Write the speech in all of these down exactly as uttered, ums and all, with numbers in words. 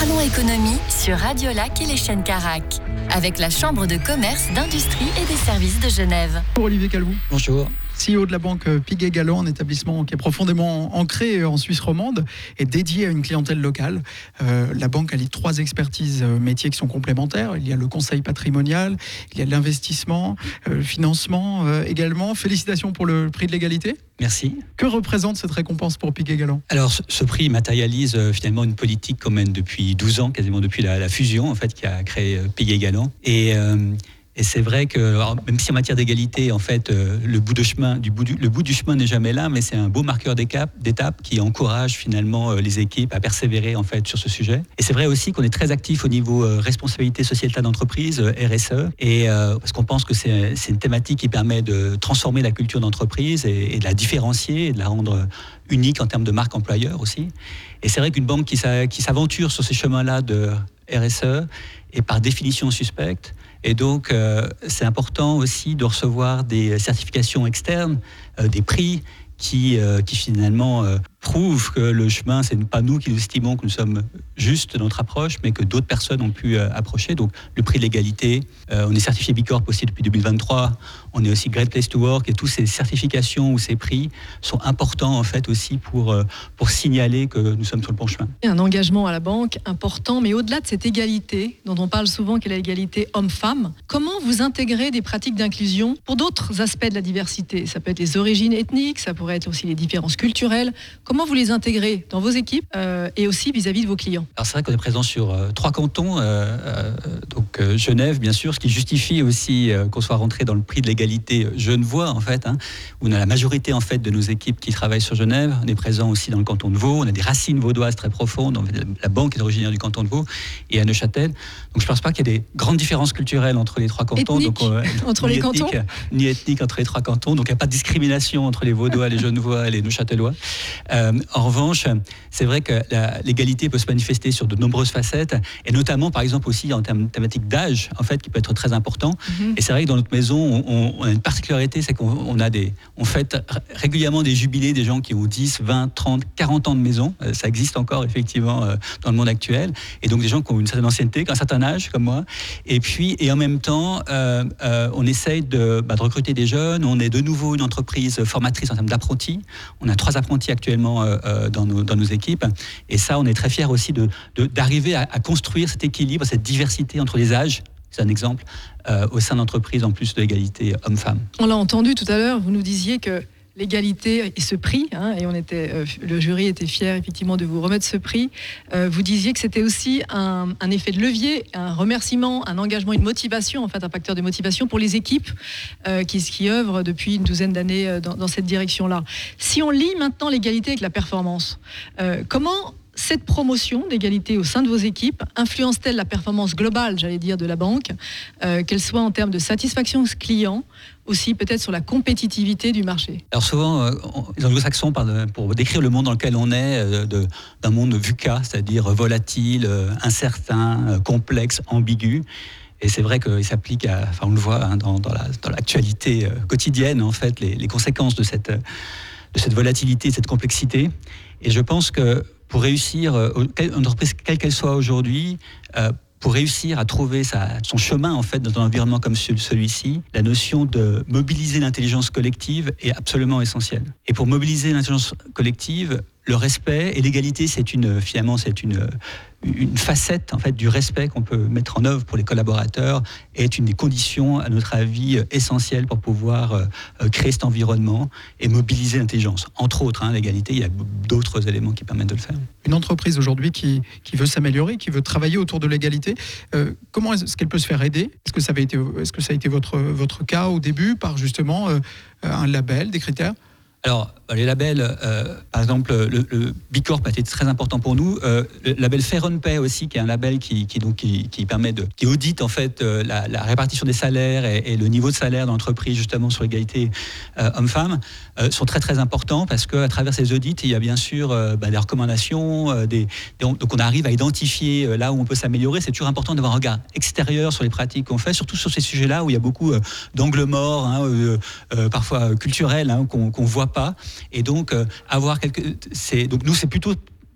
Parlons économie sur Radio Lac et les chaînes Carac, avec la Chambre de commerce, d'industrie et des services de Genève. Bonjour Olivier Calvou. Bonjour. C E O de la banque Piguet-Galland, un établissement qui est profondément ancré en Suisse romande et dédié à une clientèle locale. Euh, la banque allie trois expertises euh, métiers qui sont complémentaires. Il y a le conseil patrimonial, il y a l'investissement, euh, le financement euh, également. Félicitations pour le prix de l'égalité. Merci. Que représente cette récompense pour Piguet-Galland ? Alors, ce, ce prix matérialise euh, finalement une politique qu'on mène depuis douze ans, quasiment depuis la, la fusion en fait, qui a créé euh, Piguet-Galland. Et... Euh, Et c'est vrai que, alors, même si en matière d'égalité, en fait, euh, le bout de chemin, du bout du, le bout du chemin n'est jamais là, mais c'est un beau marqueur d'étape qui encourage finalement euh, les équipes à persévérer en fait sur ce sujet. Et c'est vrai aussi qu'on est très actif au niveau euh, responsabilité sociétale d'entreprise, euh, R S E, et euh, parce qu'on pense que c'est, c'est une thématique qui permet de transformer la culture d'entreprise et, et de la différencier, et de la rendre unique en termes de marque employeur aussi. Et c'est vrai qu'une banque qui, qui s'aventure sur ces chemins-là de R S E est par définition suspecte. Et donc, euh, c'est important aussi de recevoir des certifications externes, euh, des prix qui, euh, qui finalement euh, prouvent que le chemin, ce n'est pas nous qui nous estimons que nous sommes justes dans notre approche, mais que d'autres personnes ont pu euh, approcher. Donc, le prix de l'égalité, euh, on est certifié B Corp aussi depuis deux mille vingt-trois, on est aussi Great Place to Work, et toutes ces certifications ou ces prix sont importants en fait aussi pour, euh, pour signaler que nous sommes sur le bon chemin. Un engagement à la banque important, mais au-delà de cette égalité, dont on parle souvent qu'est l'égalité homme-femme, comment vous intégrez des pratiques d'inclusion pour d'autres aspects de la diversité ? Ça peut être les origines ethniques, ça pourrait être aussi les différences culturelles. Comment vous les intégrez dans vos équipes euh, et aussi vis-à-vis de vos clients ? Alors c'est vrai qu'on est présent sur euh, trois cantons, euh, euh, donc euh, Genève bien sûr, ce qui justifie aussi euh, qu'on soit rentré dans le prix de l'égalité genevois en fait, hein, où on a la majorité en fait de nos équipes qui travaillent sur Genève. On est présent aussi dans le canton de Vaud, on a des racines vaudoises très profondes. En fait, la banque est originaire du canton de Vaud et à Neuchâtel. Donc je ne pense pas qu'il y ait des grandes différences culturelles entre les trois cantons. Ethnique, donc, euh, entre les ethnique, cantons ni ethnique entre les trois cantons. Donc il n'y a pas de discrimination entre les Vaudois, les Genevois et les Neuchâtelois. Euh, en revanche, c'est vrai que la, l'égalité peut se manifester sur de nombreuses facettes, et notamment, par exemple, aussi en termes thématiques d'âge, en fait, qui peut être très important. Mm-hmm. Et c'est vrai que dans notre maison, on, on a une particularité, c'est qu'on on a des, on fête régulièrement des jubilés, des gens qui ont dix, vingt, trente, quarante ans de maison. Euh, ça existe encore, effectivement, euh, dans le monde actuel. Et donc, des gens qui ont une certaine ancienneté, qui ont un certain âge, comme moi. Et puis, et en même temps, euh, euh, on essaye de, bah, de recruter des jeunes. On est de nouveau une entreprise formatrice en termes d'apprentis. On a trois apprentis actuellement euh, dans, nos, dans nos équipes. Et ça, on est très fiers aussi de, de, d'arriver à, à construire cet équilibre, cette diversité entre les âges. C'est un exemple euh, au sein d'entreprises, en plus de l'égalité homme-femme. On l'a entendu tout à l'heure, vous nous disiez que l'égalité et ce prix, hein, et on était, euh, le jury était fier effectivement de vous remettre ce prix. Euh, vous disiez que c'était aussi un, un effet de levier, un remerciement, un engagement, une motivation, en fait, un facteur de motivation pour les équipes euh, qui, qui œuvrent depuis une douzaine d'années dans, dans cette direction-là. Si on lie maintenant l'égalité avec la performance, euh, comment cette promotion d'égalité au sein de vos équipes influence-t-elle la performance globale, j'allais dire, de la banque, euh, qu'elle soit en termes de satisfaction client, aussi peut-être sur la compétitivité du marché? Alors souvent, euh, les anglo-saxons parlent, pour décrire le monde dans lequel on est, euh, de, d'un monde VUCA, c'est-à-dire volatile, euh, incertain, euh, complexe, ambigu. Et c'est vrai qu'il s'applique à, enfin on le voit hein, dans, dans, la, dans l'actualité euh, quotidienne, en fait, les, les conséquences de cette, de cette volatilité, de cette complexité. Et je pense que pour réussir, une entreprise quelle qu'elle soit aujourd'hui, euh, pour réussir à trouver sa, son chemin en fait dans un environnement comme celui-ci, la notion de mobiliser l'intelligence collective est absolument essentielle. Et pour mobiliser l'intelligence collective, le respect et l'égalité, c'est une, finalement, c'est une, une facette en fait du respect qu'on peut mettre en œuvre pour les collaborateurs, et est une des conditions, à notre avis, essentielles pour pouvoir euh, créer cet environnement et mobiliser l'intelligence. Entre autres, hein, l'égalité, il y a d'autres éléments qui permettent de le faire. Une entreprise aujourd'hui qui, qui veut s'améliorer, qui veut travailler autour de l'égalité, euh, comment est-ce qu'elle peut se faire aider ? Est-ce que ça avait été, est-ce que ça a été votre, votre cas au début, par justement euh, un label, des critères ? Alors, les labels, euh, par exemple, le, le B Corp a été très important pour nous. Euh, le label Fair on Pay aussi, qui est un label qui, qui, donc, qui, qui permet de, qui audite en fait euh, la, la répartition des salaires et, et le niveau de salaire dans l'entreprise, justement sur l'égalité euh, homme-femme, euh, sont très très importants parce qu'à travers ces audits, il y a bien sûr euh, bah, des recommandations, euh, des, des, donc on arrive à identifier euh, là où on peut s'améliorer. C'est toujours important d'avoir un regard extérieur sur les pratiques qu'on fait, surtout sur ces sujets-là où il y a beaucoup euh, d'angles morts, hein, euh, euh, parfois culturels, hein, qu'on, qu'on voit pas. Et donc euh, avoir quelque, c'est donc nous c'est plutôt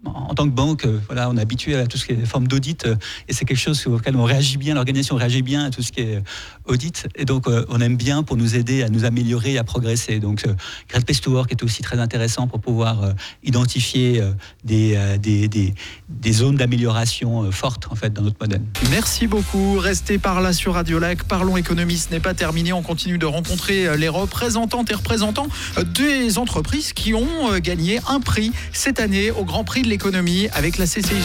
en tant que banque, euh, voilà, on est habitué à tout ce qui est forme d'audit euh, et c'est quelque chose auquel on réagit bien, l'organisation réagit bien à tout ce qui est audit et donc euh, on aime bien pour nous aider à nous améliorer, à progresser. Donc euh, Great Place to Work est aussi très intéressant pour pouvoir euh, identifier euh, des, euh, des, des, des zones d'amélioration euh, fortes en fait dans notre modèle. Merci beaucoup. Restez par là sur Radio Lac. Parlons économie, ce n'est pas terminé. On continue de rencontrer les représentantes et représentants des entreprises qui ont gagné un prix cette année au Grand Prix de l'économie avec la C C I G.